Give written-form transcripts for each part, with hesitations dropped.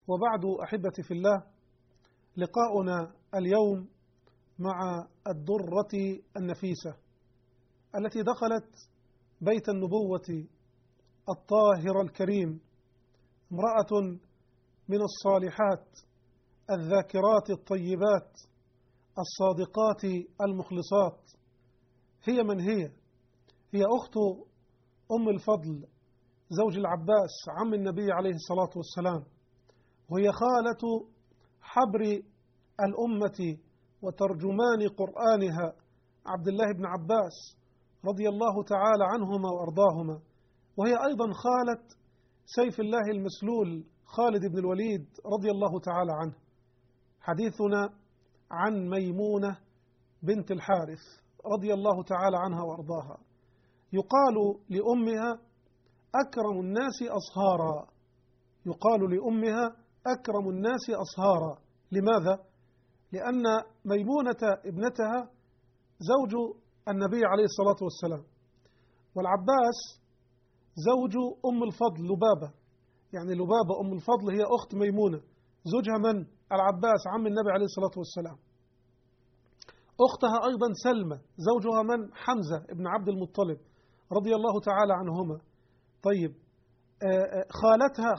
وبعد أحبتي في الله، لقاؤنا اليوم مع الدرة النفيسة التي دخلت بيت النبوة الطاهر الكريم، امرأة من الصالحات الذاكرات الطيبات الصادقات المخلصات. هي من هي؟ هي أخت أم الفضل زوج العباس عم النبي عليه الصلاة والسلام، وهي خالة حبر الأمة وترجمان قرآنها عبد الله بن عباس رضي الله تعالى عنهما وأرضاهما، وهي أيضا خالة سيف الله المسلول خالد بن الوليد رضي الله تعالى عنه. حديثنا عن ميمونة بنت الحارث رضي الله تعالى عنها وأرضاها. يقال لأمها أكرم الناس أصهارا، يقال لأمها أكرم الناس أصهارا. لماذا؟ لأن ميمونة ابنتها زوج النبي عليه الصلاة والسلام، والعباس زوج أم الفضل لبابة، يعني لبابة أم الفضل هي أخت ميمونة، زوجها من؟ العباس عم النبي عليه الصلاة والسلام. أختها أيضا سلمى زوجها من؟ حمزة ابن عبد المطلب رضي الله تعالى عنهما. طيب، خالتها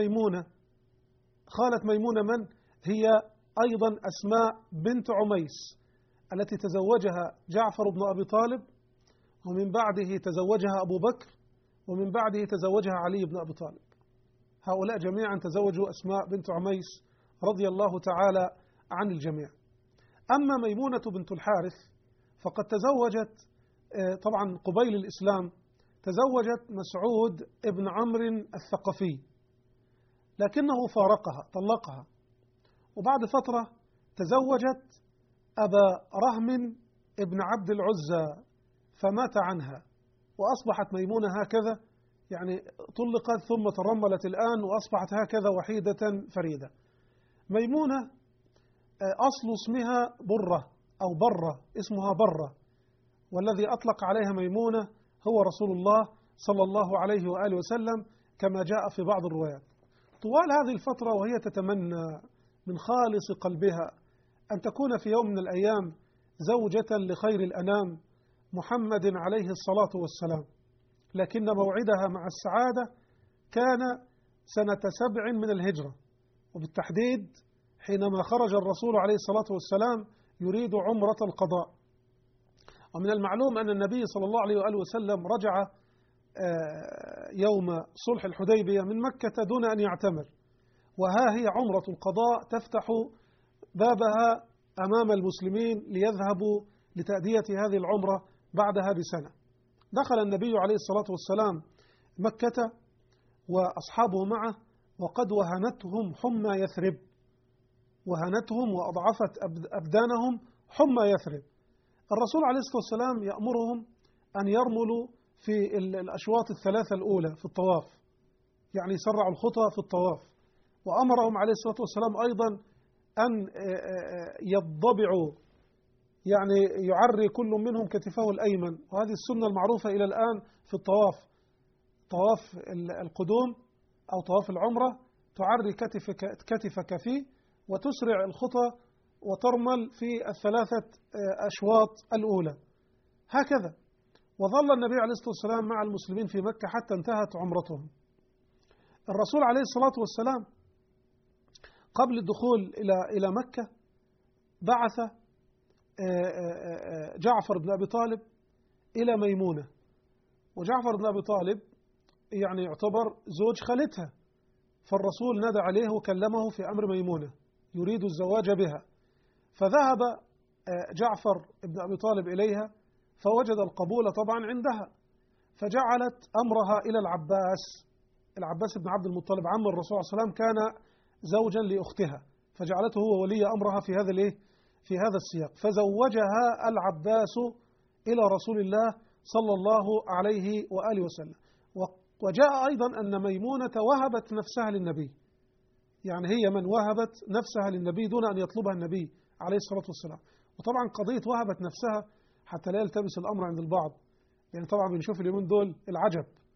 خالة ميمونة من؟ هي أيضا أسماء بنت عميس التي تزوجها جعفر بن أبي طالب، ومن بعده تزوجها أبو بكر، ومن بعده تزوجها علي بن أبي طالب. هؤلاء جميعا تزوجوا أسماء بنت عميس رضي الله تعالى عن الجميع. أما ميمونة بنت الحارث فقد تزوجت طبعا قبيل الإسلام، تزوجت مسعود ابن عمرو الثقفي، لكنه فارقها طلقها، وبعد فترة تزوجت أبا رهم ابن عبد العزى فمات عنها، وأصبحت ميمونة هكذا، يعني طلقت ثم ترملت الآن وأصبحت هكذا وحيدة فريدة. ميمونة أصل اسمها برة أو برة، اسمها برة، والذي أطلق عليها ميمونة هو رسول الله صلى الله عليه وآله وسلم كما جاء في بعض الروايات. طوال هذه الفترة وهي تتمنى من خالص قلبها أن تكون في يوم من الأيام زوجة لخير الأنام محمد عليه الصلاة والسلام، لكن موعدها مع السعادة كان سنة 7 من الهجرة، وبالتحديد حينما خرج الرسول عليه الصلاة والسلام يريد عمرة القضاء. ومن المعلوم أن النبي صلى الله عليه وآله وسلم رجع يوم صلح الحديبية من مكة دون أن يعتمر، وها هي عمرة القضاء تفتح بابها أمام المسلمين ليذهبوا لتأدية هذه العمرة بعدها بسنة. دخل النبي عليه الصلاة والسلام مكة وأصحابه معه وقد وهنتهم حمى يثرب، وهنتهم وأضعفت أبدانهم حمى يثرب. الرسول عليه الصلاة والسلام يأمرهم أن يرملوا في الأشواط الثلاثة الأولى في الطواف، يعني يسرعوا الخطى في الطواف، وأمرهم عليه الصلاة والسلام أيضا أن يضبعوا، يعني يعري كل منهم كتفه الأيمن، وهذه السنة المعروفة إلى الآن في الطواف، طواف القدوم أو طواف العمرة، تعري كتفك فيه وتسرع الخطى وترمل في الثلاثة أشواط الأولى هكذا. وظل النبي عليه الصلاة والسلام مع المسلمين في مكة حتى انتهت عمرتهم. الرسول عليه الصلاة والسلام قبل الدخول إلى مكة بعث جعفر بن أبي طالب إلى ميمونة، وجعفر بن أبي طالب يعني يعتبر زوج خالتها، فالرسول نادى عليه وكلمه في أمر ميمونة يريد الزواج بها، فذهب جعفر بن أبي طالب إليها فوجد القبول طبعا عندها، فجعلت أمرها إلى العباس بن عبد المطلب عم الرسول صلى الله عليه وسلم، كان زوجا لأختها، فجعلته هو ولي أمرها في هذا السياق، فزوجها العباس إلى رسول الله صلى الله عليه وآله وسلم. وجاء أيضا أن ميمونة وهبت نفسها للنبي، يعني هي من وهبت نفسها للنبي دون أن يطلبها النبي عليه الصلاة والسلام. وطبعا قضية وهبت نفسها حتى لا يلتبس الأمر عند البعض، يعني طبعا بنشوف اليومين دول العجب،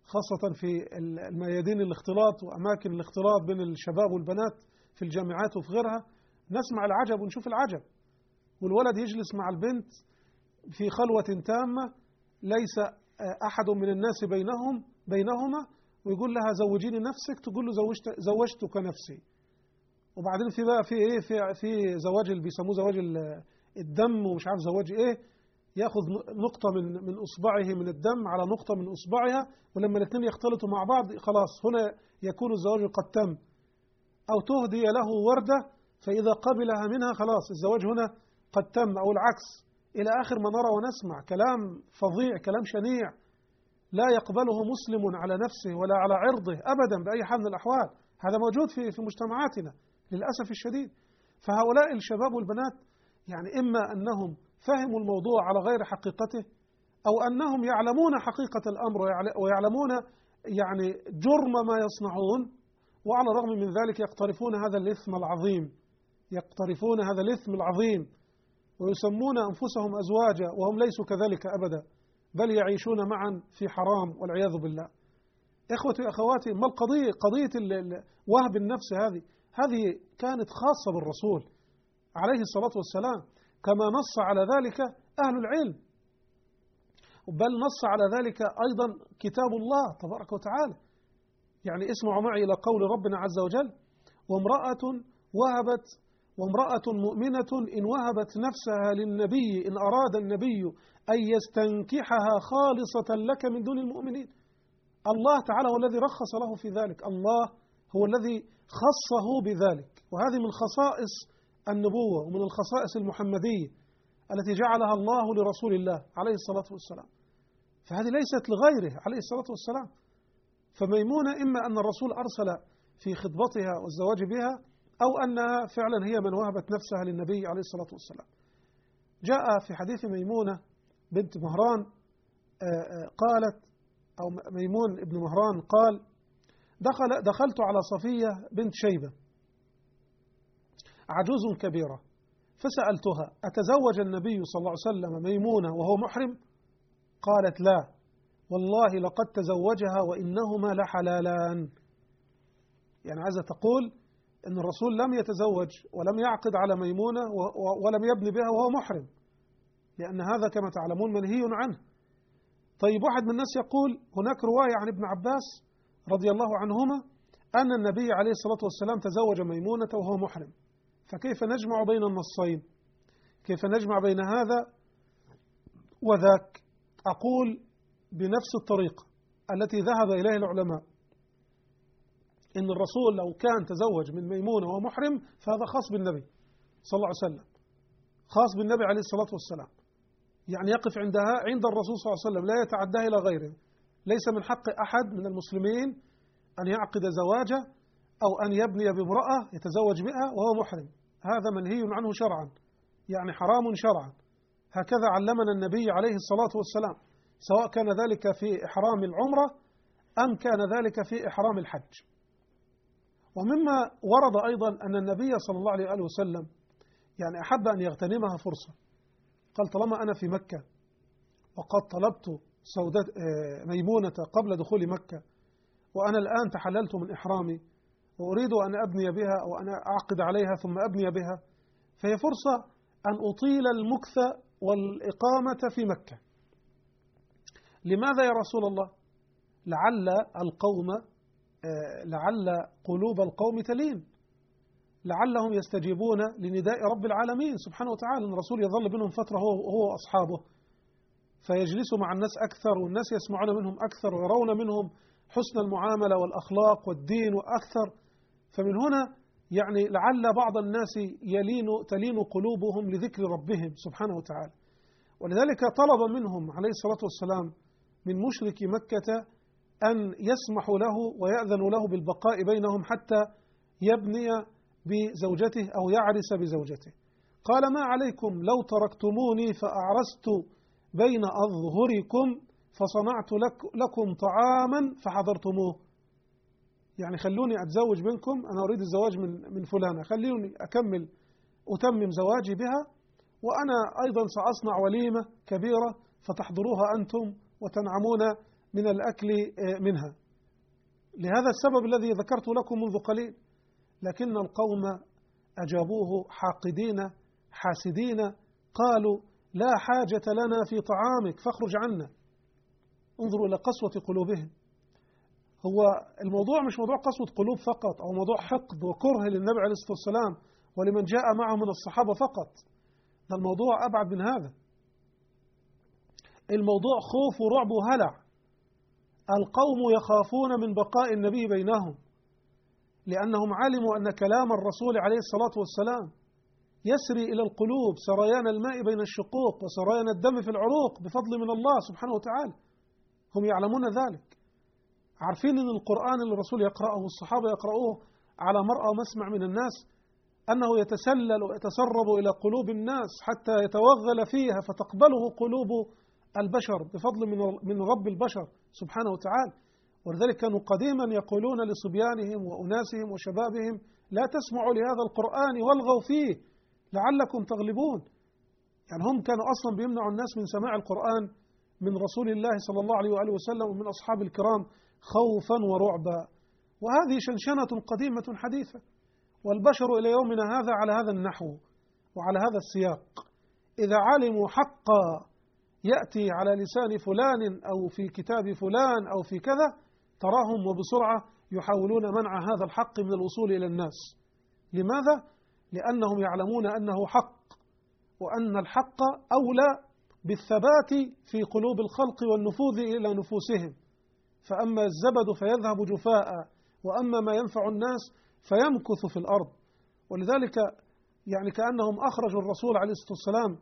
خاصة في الميادين الاختلاط وأماكن الاختلاط بين الشباب والبنات في الجامعات وفي غيرها، نسمع العجب ونشوف العجب. والولد يجلس مع البنت في خلوة تامة، ليس أحد من الناس بينهما، ويقول لها زوجيني نفسك، تقول له زوجتك نفسي. وبعدين في بقى في ايه، في زواج اللي بيسموه زواج الدم ومش عارف زواج ايه، ياخذ نقطة من اصبعه من الدم على نقطة من اصبعها، ولما الاثنين يختلطوا مع بعض خلاص هنا يكون الزواج قد تم. او تهدي له وردة فإذا قبلها منها خلاص الزواج هنا قد تم، او العكس، الى اخر ما نرى ونسمع كلام فظيع، كلام شنيع لا يقبله مسلم على نفسه ولا على عرضه أبدا بأي حال من الأحوال. هذا موجود في مجتمعاتنا للأسف الشديد. فهؤلاء الشباب والبنات يعني إما أنهم فهموا الموضوع على غير حقيقته، أو أنهم يعلمون حقيقة الأمر ويعلمون يعني جرم ما يصنعون، وعلى الرغم من ذلك يقترفون هذا الإثم العظيم، يقترفون هذا الإثم العظيم، ويسمون أنفسهم أزواجا وهم ليسوا كذلك أبدا، بل يعيشون معا في حرام والعياذ بالله. إخوتي وأخواتي، ما القضية؟ قضية وهب النفس هذه كانت خاصة بالرسول عليه الصلاة والسلام، كما نص على ذلك أهل العلم، بل نص على ذلك أيضا كتاب الله تبارك وتعالى. يعني اسمعوا معي إلى قول ربنا عز وجل: وامرأة مؤمنة إن وهبت نفسها للنبي إن أراد النبي أن يستنكحها خالصة لك من دون المؤمنين. الله تعالى هو الذي رخص له في ذلك، الله هو الذي خصه بذلك، وهذه من خصائص النبوة ومن الخصائص المحمدية التي جعلها الله لرسول الله عليه الصلاة والسلام، فهذه ليست لغيره عليه الصلاة والسلام. فميمونة إما أن الرسول أرسل في خطبتها والزواج بها، أو أنها فعلا هي من وهبت نفسها للنبي عليه الصلاة والسلام. جاء في حديث ميمونة بنت مهران قالت، أو ميمون ابن مهران قال: دخلت على صفية بنت شيبة عجوز كبيرة، فسألتها: أتزوج النبي صلى الله عليه وسلم ميمونة وهو محرم؟ قالت: لا والله لقد تزوجها وإنهما لحلالان. يعني عايزة تقول أن الرسول لم يتزوج ولم يعقد على ميمونة ولم يبني بها وهو محرم، لأن هذا كما تعلمون منهي عنه. طيب واحد من الناس يقول: هناك رواية عن ابن عباس رضي الله عنهما أن النبي عليه الصلاة والسلام تزوج ميمونة وهو محرم، فكيف نجمع بين النصين؟ كيف نجمع بين هذا وذاك؟ أقول بنفس الطريقة التي ذهب إليه العلماء، إن الرسول لو كان تزوج من ميمونة وهو محرم فهذا خاص بالنبي صلى الله عليه وسلم، خاص بالنبي عليه الصلاة والسلام، يعني يقف عندها عند الرسول صلى الله عليه وسلم، لا يتعداه إلى غيره. ليس من حق أحد من المسلمين أن يعقد زواجه أو أن يبني بامرأة يتزوج بها وهو محرم، هذا منهي عنه شرعا، يعني حرام شرعا. هكذا علمنا النبي عليه الصلاة والسلام، سواء كان ذلك في إحرام العمرة أم كان ذلك في إحرام الحج. ومما ورد أيضا أن النبي صلى الله عليه وسلم يعني أحب أن يغتنمها فرصة، قال: طالما أنا في مكة وقد طلبت ميمونة قبل دخول مكة، وأنا الآن تحللت من إحرامي وأريد أن أبني بها أو أن أعقد عليها ثم أبني بها، فهي فرصة أن أطيل المكث والإقامة في مكة. لماذا يا رسول الله؟ لعل قلوب القوم تلين، لعلهم يستجيبون لنداء رب العالمين سبحانه وتعالى. أن الرسول يظل بينهم فترة هو وأصحابه، فيجلسوا مع الناس أكثر، والناس يسمعون منهم أكثر ويرون منهم حسن المعاملة والأخلاق والدين وأكثر. فمن هنا يعني لعل بعض الناس تلين قلوبهم لذكر ربهم سبحانه وتعالى. ولذلك طلب منهم عليه الصلاة والسلام من مشرك مكة أن يسمحوا له ويأذنوا له بالبقاء بينهم حتى يبني بزوجته أو يعرس بزوجته. قال: ما عليكم لو تركتموني فأعرست بين أظهركم فصنعت لكم طعاما فحضرتموه. يعني خلوني أتزوج منكم، أنا أريد الزواج من فلانة، خلوني أتمم زواجي بها، وأنا أيضا سأصنع وليمة كبيرة فتحضروها أنتم وتنعمون من الأكل منها، لهذا السبب الذي ذكرت لكم منذ قليل. لكن القوم أجابوه حاقدين حاسدين، قالوا لا حاجة لنا في طعامك فاخرج عنا. انظروا إلى قسوة قلوبهم. هو الموضوع مش موضوع قسوة قلوب فقط، أو موضوع حقد وكره للنبي عليه الصلاة والسلام ولمن جاء معه من الصحابة فقط. ده الموضوع أبعد من هذا. الموضوع خوف ورعب وهلع. القوم يخافون من بقاء النبي بينهم، لأنهم علموا أن كلام الرسول عليه الصلاة والسلام يسري إلى القلوب سريان الماء بين الشقوق وسريان الدم في العروق بفضل من الله سبحانه وتعالى. هم يعلمون ذلك، عارفين أن القرآن اللي الرسول يقرأه والصحابة يقرأوه على مرأى ومسمع من الناس أنه يتسلل ويتسرب إلى قلوب الناس حتى يتوغل فيها فتقبله قلوب البشر بفضل من رب البشر سبحانه وتعالى. ولذلك كانوا قديما يقولون لصبيانهم وأناسهم وشبابهم لا تسمعوا لهذا القرآن والغوا فيه لعلكم تغلبون. يعني هم كانوا أصلا بيمنعوا الناس من سماع القرآن من رسول الله صلى الله عليه وآله وسلم ومن أصحاب الكرام خوفا ورعبا. وهذه شنشنة قديمة حديثة، والبشر إلى يومنا هذا على هذا النحو وعلى هذا السياق. إذا علموا حقا يأتي على لسان فلان أو في كتاب فلان أو في كذا، تراهم وبسرعة يحاولون منع هذا الحق من الوصول إلى الناس. لماذا؟ لأنهم يعلمون أنه حق، وأن الحق أولى بالثبات في قلوب الخلق والنفوذ إلى نفوسهم. فأما الزبد فيذهب جفاء، وأما ما ينفع الناس فيمكث في الأرض. ولذلك يعني كأنهم أخرجوا الرسول عليه الصلاة والسلام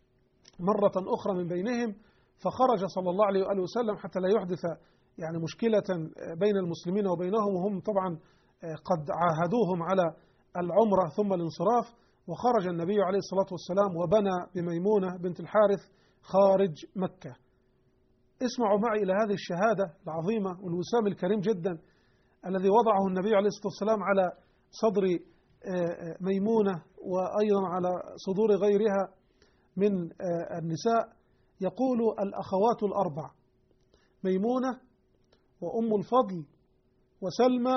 مرة أخرى من بينهم، فخرج صلى الله عليه وآله وسلم حتى لا يحدث يعني مشكلة بين المسلمين وبينهم، وهم طبعا قد عاهدوهم على العمرة ثم الانصراف. وخرج النبي عليه الصلاة والسلام وبنى بميمونة بنت الحارث خارج مكة. اسمعوا معي إلى هذه الشهادة العظيمة والوسام الكريم جدا الذي وضعه النبي عليه الصلاة والسلام على صدر ميمونة وأيضا على صدور غيرها من النساء. يقول الأخوات الأربع ميمونة وأم الفضل وسلمى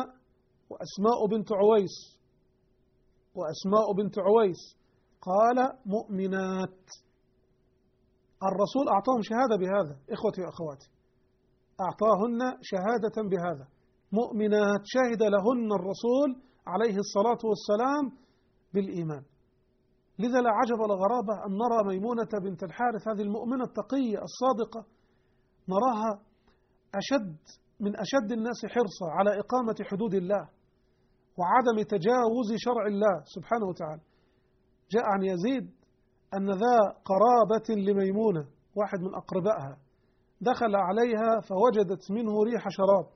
وأسماء بنت عويس قال مؤمنات. الرسول أعطاهم شهادة بهذا، إخوتي وأخواتي، أعطاهن شهادة بهذا، مؤمنات، شهد لهن الرسول عليه الصلاة والسلام بالإيمان. لذا لا عجب ولا غرابة أن نرى ميمونة بنت الحارث هذه المؤمنة التقية الصادقة، نراها من أشد الناس حرصا على إقامة حدود الله وعدم تجاوز شرع الله سبحانه وتعالى. جاء عن يزيد أن ذا قرابة لميمونة، واحد من أقربائها، دخل عليها فوجدت منه ريح شراب.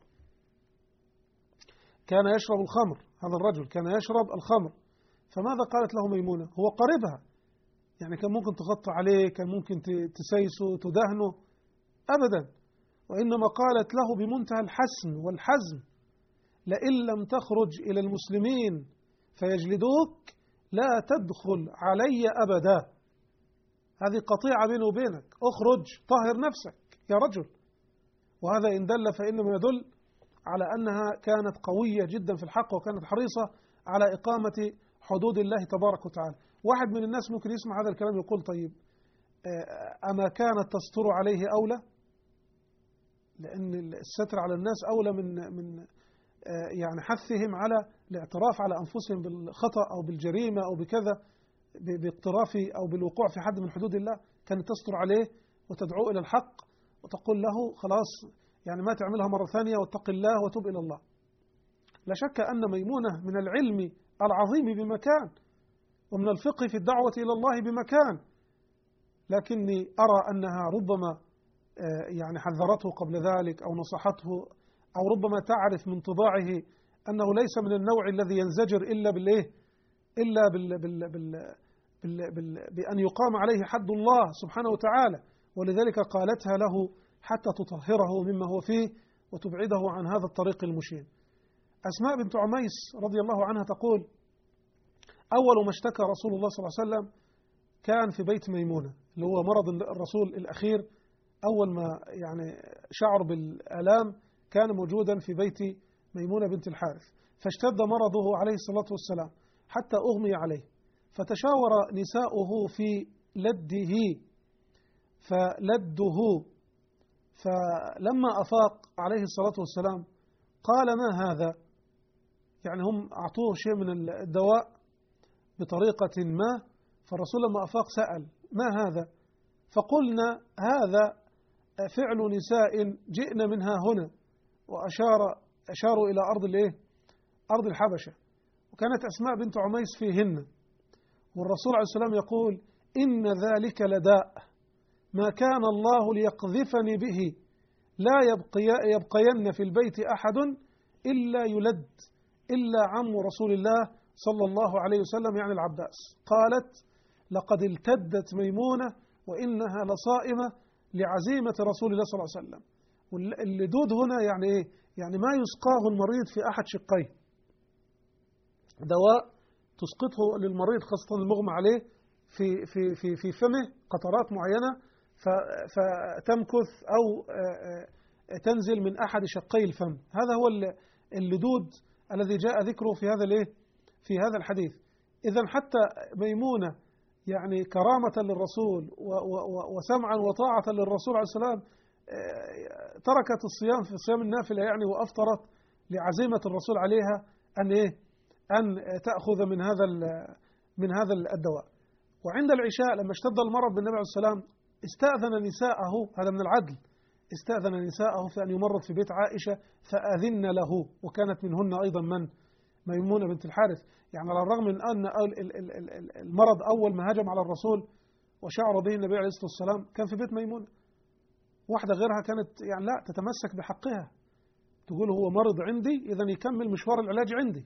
كان يشرب الخمر، هذا الرجل كان يشرب الخمر. فماذا قالت له ميمونة؟ هو قريبها، يعني كان ممكن تغطى عليه، كان ممكن تسيسه تدهنه، أبدا. وإنما قالت له بمنتهى الحسم والحزم: لئن لم تخرج إلى المسلمين فيجلدوك لا تدخل علي أبدا. هذه قطيعة بيني وبينك، اخرج طهر نفسك يا رجل. وهذا إن دل فإنما يدل على أنها كانت قوية جدا في الحق، وكانت حريصة على إقامة حدود الله تبارك وتعالى. واحد من الناس ممكن يسمع هذا الكلام يقول: طيب أما كانت تستر عليه أولى؟ لأن الستر على الناس أولى من يعني حثهم على الاعتراف على أنفسهم بالخطأ أو بالجريمة أو بكذا، باقتراف أو بالوقوع في حد من حدود الله. كانت تستر عليه وتدعو إلى الحق وتقول له خلاص يعني ما تعملها مرة ثانية واتق الله وتب إلى الله. لا شك أن ميمونة من العلم العظيم بمكان، ومن الفقه في الدعوة إلى الله بمكان، لكني أرى أنها ربما يعني حذرته قبل ذلك أو نصحته، أو ربما تعرف من طباعه أنه ليس من النوع الذي ينزجر إلا بالإيه؟ إلا بأن يقام عليه حد الله سبحانه وتعالى. ولذلك قالتها له حتى تطهره مما هو فيه وتبعده عن هذا الطريق المشين. أسماء بنت عميس رضي الله عنها تقول: أول ما اشتكى رسول الله صلى الله عليه وسلم كان في بيت ميمونة، اللي هو مرض الرسول الأخير أول ما يعني شعر بالآلام كان موجودا في بيت ميمونة بنت الحارث، فاشتد مرضه عليه الصلاة والسلام حتى أغمي عليه، فتشاور نساؤه في لده فلده، فلما أفاق عليه الصلاة والسلام قال ما هذا؟ يعني هم أعطوه شيء من الدواء بطريقة ما، فالرسول لما أفاق سأل ما هذا؟ فقلنا هذا فعل نساء جئنا منها هنا، وأشاروا إلى أرض الحبشة، وكانت أسماء بنت عميس فيهن، والرسول عليه السلام يقول إن ذلك لداء ما كان الله ليقذفني به لا يبقين في البيت أحد إلا يلد إلا عم رسول الله صلى الله عليه وسلم يعني العباس. قالت لقد التدت ميمونة وإنها لصائمة لعزيمة رسول الله صلى الله عليه وسلم. واللدود هنا يعني إيه؟ يعني ما يسقاه المريض في أحد شقيه، دواء تسقطه للمريض خاصة المغمى عليه في فمه قطرات معينة فتمكث أو تنزل من أحد شقي الفم. هذا هو اللدود الذي جاء ذكره في هذا الحديث. إذن حتى ميمونة يعني كرامة للرسول وسمعا وطاعة للرسول عليه السلام تركت الصيام في صيام النافلة يعني، وأفطرت لعزيمة الرسول عليها أن تأخذ من هذا الدواء. وعند العشاء لما اشتد المرض بالنبي عليه السلام استأذن نساءه، هذا من العدل، استأذن نساءه في أن يمرض في بيت عائشة فأذن له، وكانت منهن أيضا ميمونة بنت الحارث. يعني على الرغم من أن المرض أول ما هجم على الرسول وشعر به النبي عليه الصلاة والسلام كان في بيت ميمونة، واحدة غيرها كانت يعني لا تتمسك بحقها، تقول هو مرض عندي إذن يكمل مشوار العلاج عندي،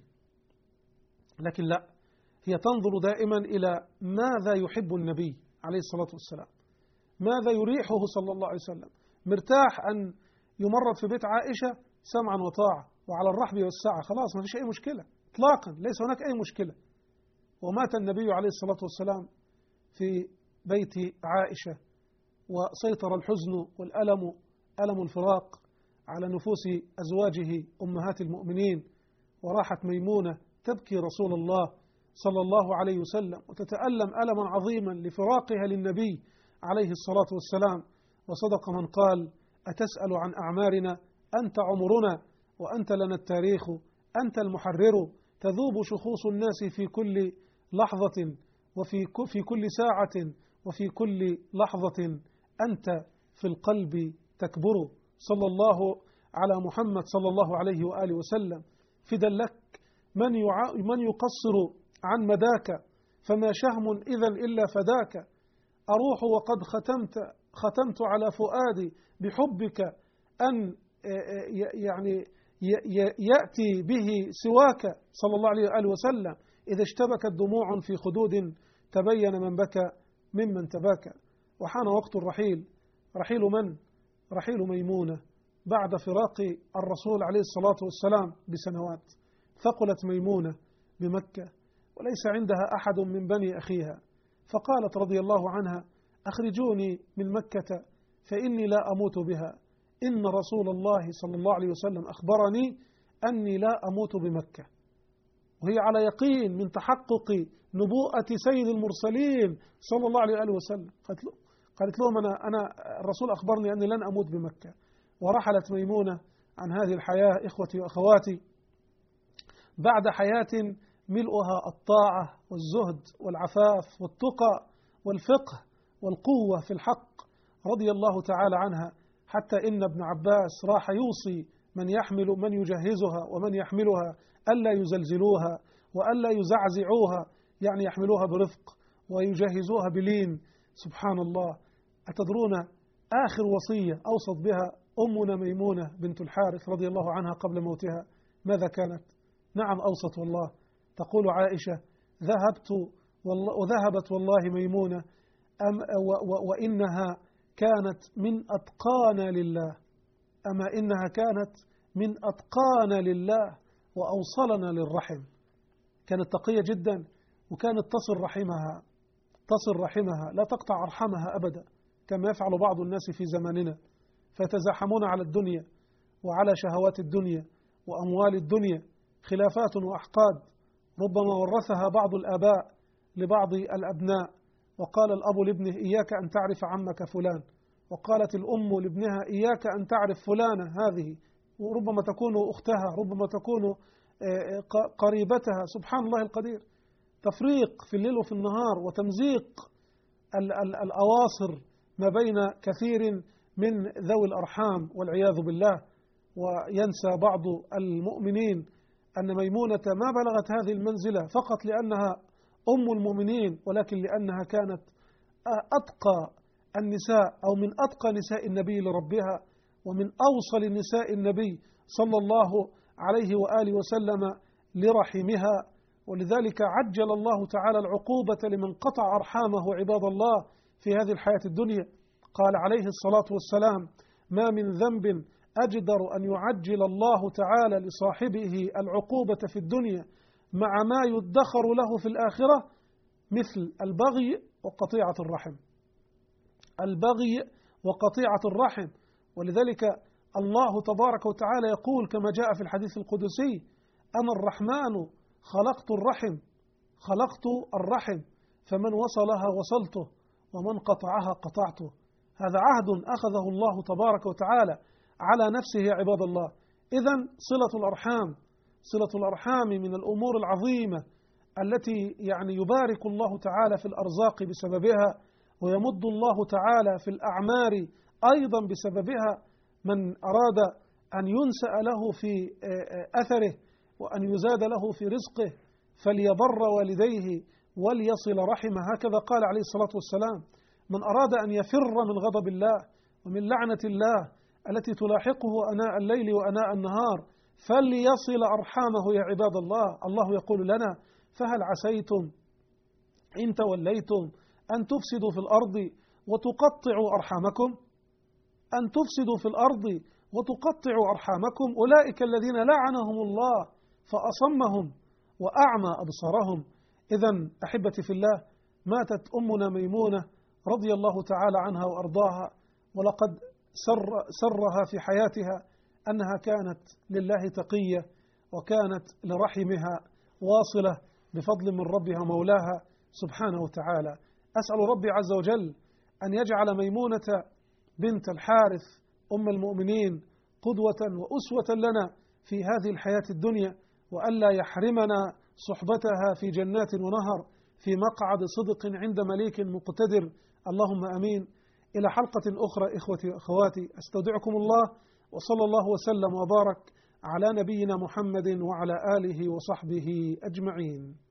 لكن لا، هي تنظر دائما إلى ماذا يحب النبي عليه الصلاة والسلام، ماذا يريحه صلى الله عليه وسلم، مرتاح أن يمرض في بيت عائشة سمعا وطاعة وعلى الرحب والسعة، خلاص ما فيش أي مشكلة إطلاقا، ليس هناك أي مشكلة. ومات النبي عليه الصلاة والسلام في بيت عائشة، وسيطر الحزن والألم، ألم الفراق، على نفوس أزواجه أمهات المؤمنين، وراحت ميمونة تبكي رسول الله صلى الله عليه وسلم وتتألم ألما عظيما لفراقها للنبي عليه الصلاة والسلام. وصدق من قال أتسأل عن أعمارنا أنت عمرنا وأنت لنا التاريخ أنت المحرر، تذوب شخوص الناس في كل لحظة وفي كل ساعة وفي كل لحظة أنت في القلب تكبر. صلى الله على محمد صلى الله عليه وآله وسلم. فدا لك من يقصر عن مداك، فما شهم إذا إلا فداك، أروح وقد ختمت على فؤادي بحبك أن يعني يأتي به سواك صلى الله عليه وآله وسلم، إذا اشتبكت دموع في خدود تبين من بكى ممن تباكى. وحان وقت الرحيل، رحيل من؟ رحيل ميمونة بعد فراق الرسول عليه الصلاة والسلام بسنوات. ثقلت ميمونة بمكة وليس عندها أحد من بني أخيها، فقالت رضي الله عنها أخرجوني من مكة فإني لا أموت بها، إن رسول الله صلى الله عليه وسلم أخبرني أني لا أموت بمكة، وهي على يقين من تحقق نبوءة سيد المرسلين صلى الله عليه وسلم. قالت لهم أنا الرسول أخبرني أني لن أموت بمكة. ورحلت ميمونة عن هذه الحياة إخوتي وأخواتي بعد حياة ملؤها الطاعة والزهد والعفاف والتقى والفقه والقوة في الحق رضي الله تعالى عنها، حتى إن ابن عباس راح يوصي من يجهزها ومن يحملها ألا يزلزلوها وألا يزعزعوها، يعني يحملوها برفق ويجهزوها بلين. سبحان الله. أتدرون آخر وصية أوصت بها أمنا ميمونة بنت الحارث رضي الله عنها قبل موتها ماذا كانت؟ نعم أوصت والله. تقول عائشة وذهبت والله ميمونة وإنها كانت من أتقانا لله، أما إنها كانت من أتقانا لله وأوصلنا للرحم. كانت تقية جدا، وكانت تصل رحمها لا تقطع أرحمها أبدا، كما يفعل بعض الناس في زماننا، فيتزاحمون على الدنيا وعلى شهوات الدنيا وأموال الدنيا، خلافات وأحقاد ربما ورثها بعض الآباء لبعض الأبناء، وقال الأب لابنه إياك أن تعرف عمك فلان، وقالت الأم لابنها إياك أن تعرف فلانة هذه، وربما تكون أختها، ربما تكون قريبتها. سبحان الله القدير، تفريق في الليل وفي النهار، وتمزيق الأواصر ما بين كثير من ذوي الأرحام والعياذ بالله. وينسى بعض المؤمنين أن ميمونة ما بلغت هذه المنزلة فقط لأنها أم المؤمنين، ولكن لأنها كانت أتقى النساء أو من أتقى نساء النبي لربها، ومن أوصل نساء النبي صلى الله عليه وآله وسلم لرحمها. ولذلك عجل الله تعالى العقوبة لمن قطع أرحامه عباد الله في هذه الحياة الدنيا. قال عليه الصلاة والسلام: ما من ذنب أجدر أن يعجل الله تعالى لصاحبه العقوبة في الدنيا مع ما يدخر له في الآخرة مثل البغي وقطيعة الرحم. البغي وقطيعة الرحم. ولذلك الله تبارك وتعالى يقول كما جاء في الحديث القدسي: أنا الرحمن خلقت الرحم فمن وصلها وصلته ومن قطعها قطعته. هذا عهد أخذه الله تبارك وتعالى على نفسه يا عباد الله. إذن صلة الأرحام من الأمور العظيمة التي يبارك الله تعالى في الأرزاق بسببها، ويمد الله تعالى في الأعمار أيضا بسببها. من أراد أن ينسأ له في أثره وأن يزاد له في رزقه فليبر والديه وليصل رحمه، هكذا قال عليه الصلاة والسلام. من أراد أن يفر من غضب الله ومن لعنة الله التي تلاحقه أناء الليل وأناء النهار فليصل أرحامه يا عباد الله. الله يقول لنا: فهل عسيتم إن توليتم أن تفسدوا في الأرض وتقطعوا أرحامكم؟ أن تفسدوا في الأرض وتقطعوا أرحامكم، أولئك الذين لعنهم الله فأصمهم وأعمى أبصارهم. إذن أحبتي في الله، ماتت أمنا ميمونة رضي الله تعالى عنها وأرضاها، ولقد سرها في حياتها أنها كانت لله تقية، وكانت لرحمها واصلة بفضل من ربها مولاها سبحانه وتعالى. أسأل ربي عز وجل أن يجعل ميمونة بنت الحارث أم المؤمنين قدوة وأسوة لنا في هذه الحياة الدنيا، وألا يحرمنا صحبتها في جنات ونهر في مقعد صدق عند مليك مقتدر، اللهم أمين. إلى حلقة أخرى إخوتي وأخواتي، أستودعكم الله، وصلى الله وسلم وبارك على نبينا محمد وعلى آله وصحبه أجمعين.